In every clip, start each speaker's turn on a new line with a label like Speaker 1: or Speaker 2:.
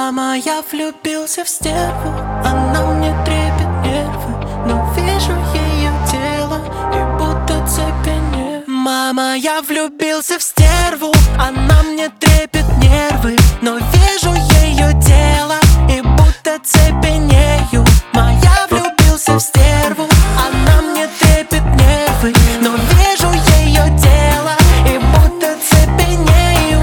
Speaker 1: Мама, я влюбился в стерву, она мне трепет нервы, но вижу ее тело и будто цепенею. Мама, я влюбился в стерву, она мне трепет нервы, но вижу ее тело и будто цепенею. Я влюбился в стерву, она мне трепет нервы, но вижу ее тело и будто цепенею.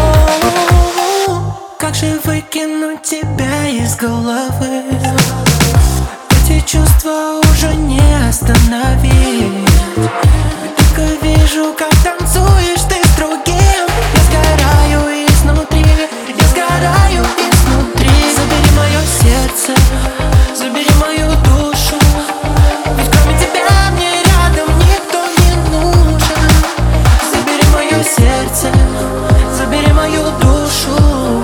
Speaker 1: Как же выкинуть тебя из головы? Эти чувства уже не остановить. Только вижу, как танцуешь ты с другим. Я сгораю изнутри, я сгораю изнутри. Забери мое сердце, забери мою душу, ведь кроме тебя мне рядом никто не нужен. Забери мое сердце, забери мою душу.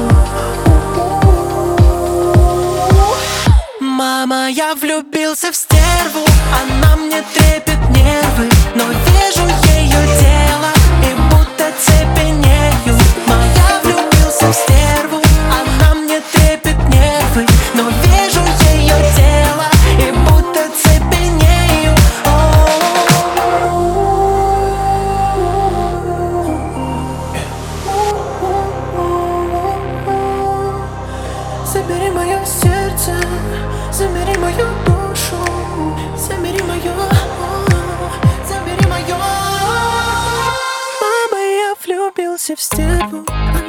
Speaker 1: Мама, я влюбился в стерву, она мне трепет нервы, но вижу ее тело и будто цепенею. Я влюбился в стерву, она мне трепет нервы, но вижу ее тело и будто цепенею. Забери мое сердце, забери мою душу, забери мое, забери мое. Мама, я влюбился в стерву.